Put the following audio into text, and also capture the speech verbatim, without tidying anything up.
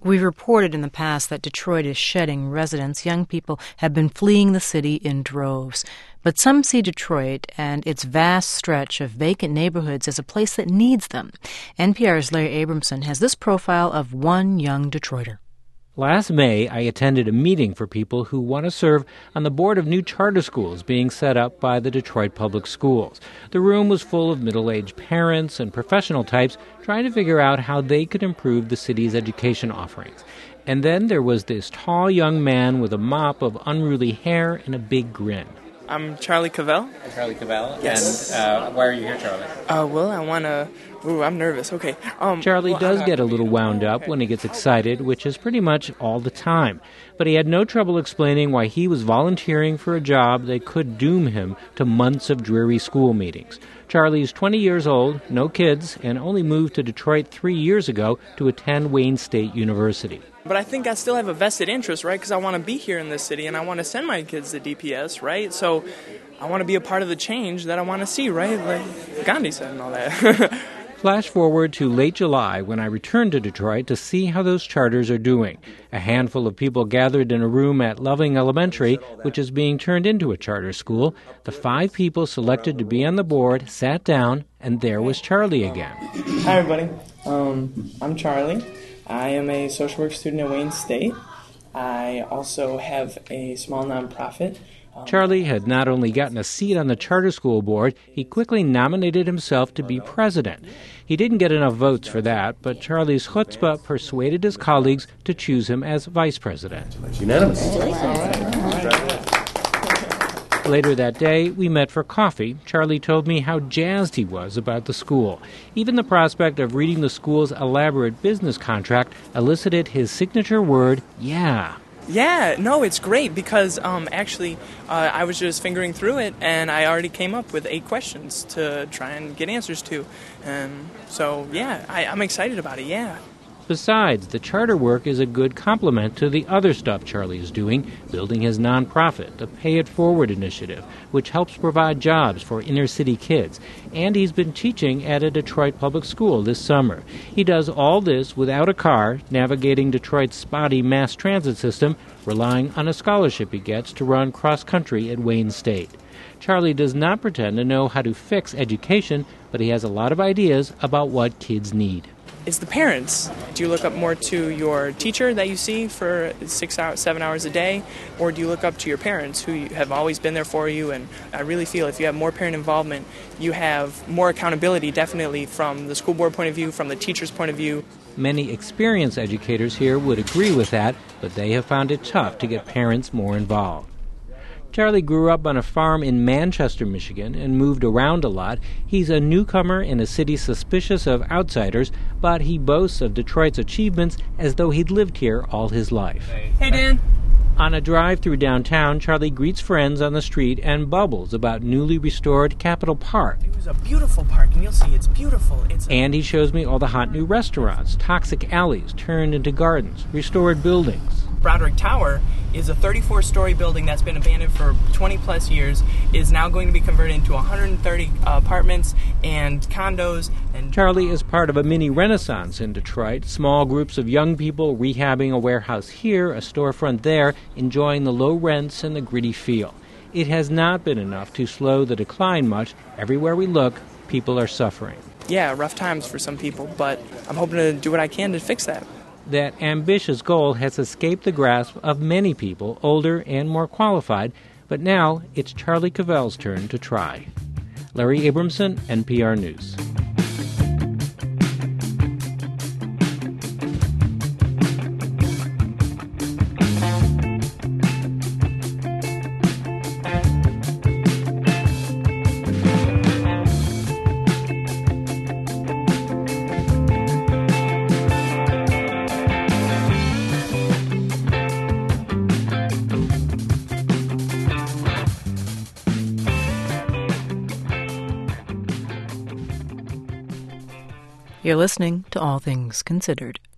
We've reported in the past that Detroit is shedding residents. Young people have been fleeing the city in droves. But some see Detroit and its vast stretch of vacant neighborhoods as a place that needs them. N P R's Larry Abramson has this profile of one young Detroiter. Last May, I attended a meeting for people who want to serve on the board of new charter schools being set up by the Detroit Public Schools. The room was full of middle-aged parents and professional types trying to figure out how they could improve the city's education offerings. And then there was this tall young man with a mop of unruly hair and a big grin. I'm Charlie Cavell. Charlie Cavell? Yes. And uh, why are you here, Charlie? Uh, well, I want to... Ooh, I'm nervous. Okay. Um, Charlie well, does I, get a little wound oh, up okay. when he gets excited, which is pretty much all the time. But he had no trouble explaining why he was volunteering for a job that could doom him to months of dreary school meetings. Charlie's twenty years old, no kids, and only moved to Detroit three years ago to attend Wayne State University. But I think I still have a vested interest, right? Because I want to be here in this city, and I want to send my kids to D P S, right? So I want to be a part of the change that I want to see, right? Like Gandhi said and all that. Flash forward to late July when I returned to Detroit to see how those charters are doing. A handful of people gathered in a room at Loving Elementary, which is being turned into a charter school. The five people selected to be on the board sat down, and there was Charlie again. Hi, everybody. Um, I'm Charlie. I am a social work student at Wayne State. I also have a small nonprofit. Charlie had not only gotten a seat on the charter school board, he quickly nominated himself to be president. He didn't get enough votes for that, but Charlie's chutzpah persuaded his colleagues to choose him as vice president. It's unanimous. Later that day, we met for coffee. Charlie told me how jazzed he was about the school. Even the prospect of reading the school's elaborate business contract elicited his signature word, yeah. Yeah, no, it's great because um, actually uh, I was just fingering through it and I already came up with eight questions to try and get answers to. And so, yeah, I, I'm excited about it, yeah. Besides, the charter work is a good complement to the other stuff Charlie is doing, building his nonprofit, the Pay It Forward initiative, which helps provide jobs for inner-city kids. And he's been teaching at a Detroit public school this summer. He does all this without a car, navigating Detroit's spotty mass transit system, relying on a scholarship he gets to run cross-country at Wayne State. Charlie does not pretend to know how to fix education, but he has a lot of ideas about what kids need. It's the parents. Do you look up more to your teacher that you see for six hours, seven hours a day, or do you look up to your parents who have always been there for you? And I really feel if you have more parent involvement, you have more accountability, definitely from the school board point of view, from the teacher's point of view. Many experienced educators here would agree with that, but they have found it tough to get parents more involved. Charlie grew up on a farm in Manchester, Michigan, and moved around a lot. He's a newcomer in a city suspicious of outsiders, but he boasts of Detroit's achievements as though he'd lived here all his life. Hey, Dan. On a drive through downtown, Charlie greets friends on the street and bubbles about newly restored Capitol Park. It was a beautiful park, and you'll see it's beautiful. It's a- And he shows me all the hot new restaurants, toxic alleys turned into gardens, restored buildings. Broderick Tower is a thirty-four story building that's been abandoned for twenty plus years, is now going to be converted into one hundred thirty uh, apartments and condos. And Charlie is part of a mini renaissance in Detroit, small groups of young people rehabbing a warehouse here, a storefront there, enjoying the low rents and the gritty feel. It has not been enough to slow the decline much. Everywhere we look, people are suffering. Yeah, rough times for some people, but I'm hoping to do what I can to fix that. That ambitious goal has escaped the grasp of many people, older and more qualified, but now it's Charlie Cavell's turn to try. Larry Abramson, N P R News. You're listening to All Things Considered.